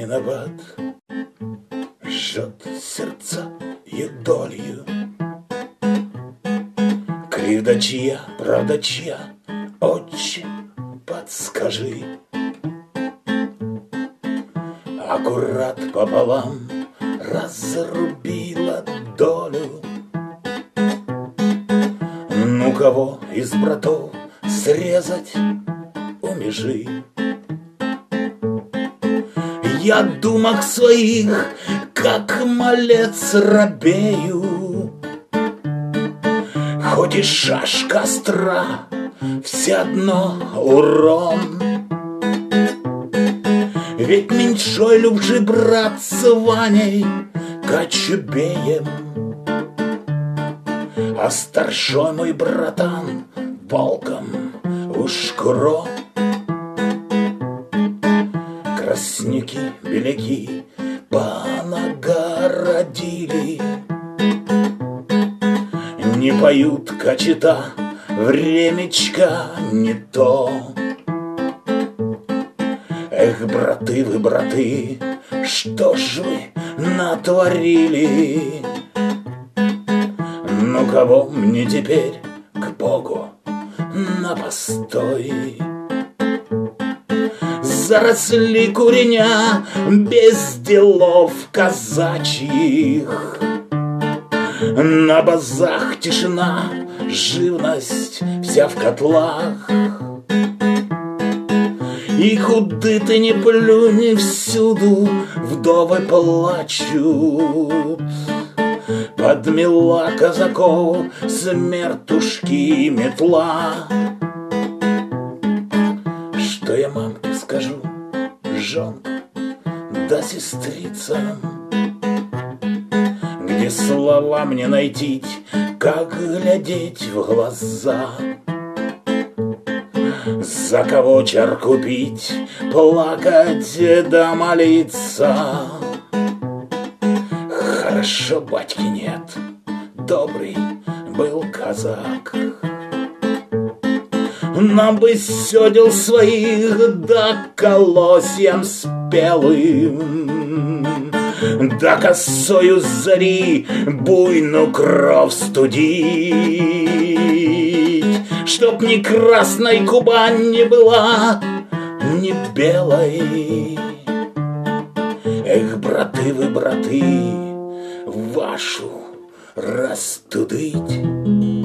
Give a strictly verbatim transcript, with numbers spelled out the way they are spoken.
виноват, жжет сердца юдолью. Кривда чья, правда чья, отче, подскажи. Аккурат пополам разрубила долю. Ну кого из братов срезать у межи? Я думок своих, как малец, робею. Хоть и шашка остра, все одно урон. Ведь меньшой любжи брат с Ваней Кочубеем, а старшой мой братан полком уж куро. Краснюки, беляки понагородили, не поют кочета, времечко не то. Эх, браты вы, браты, что ж вы натворили? Ну кого мне теперь к Богу на постой? Заросли куреня без делов казачьих. На базах тишина, живность вся в котлах. И худы ты не плюнь, всюду вдовы плачут. Подмела казаков смертушки метла. Что я мамке скажу, жонка да сестрицам? Где слова мне найти, как глядеть в глаза? За кого чарку пить, плакать да молиться? Хорошо батьки нет, добрый был казак. Нам бы сёдел своих да колосьям спелым, да косою зари буйную кровь студить, чтоб ни красной Кубань не была, ни белой. Эх, браты вы, браты, вашу растудыть.